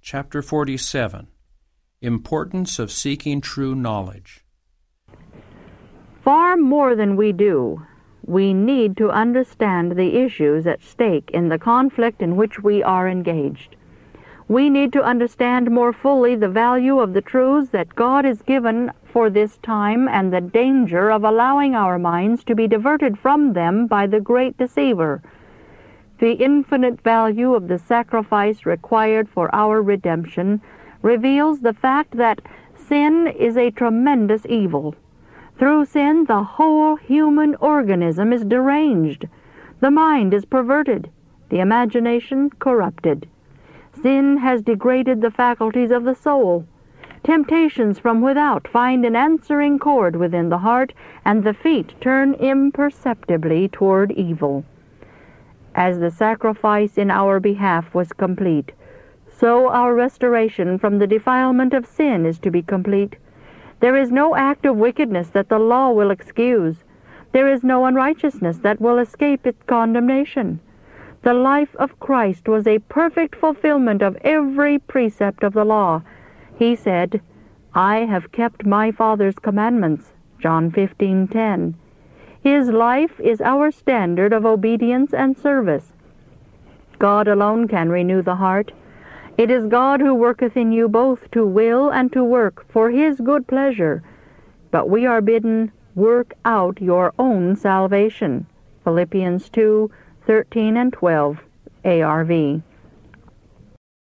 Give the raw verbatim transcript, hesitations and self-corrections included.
Chapter forty-seven. Importance of Seeking True Knowledge. Far more than we do, we need to understand the issues at stake in the conflict in which we are engaged. We need to understand more fully the value of the truths that God has given for this time and the danger of allowing our minds to be diverted from them by the great deceiver. The infinite value of the sacrifice required for our redemption reveals the fact that sin is a tremendous evil. Through sin, the whole human organism is deranged. The mind is perverted, the imagination corrupted. Sin has degraded the faculties of the soul. Temptations from without find an answering chord within the heart, and the feet turn imperceptibly toward evil. As the sacrifice in our behalf was complete, so our restoration from the defilement of sin is to be complete. There is no act of wickedness that the law will excuse. There is no unrighteousness that will escape its condemnation. The life of Christ was a perfect fulfillment of every precept of the law. He said, "I have kept my Father's commandments," John fifteen ten. His life is our standard of obedience and service. God alone can renew the heart. It is God who worketh in you both to will and to work for His good pleasure. But we are bidden, work out your own salvation. Philippians two, thirteen and twelve, A R V.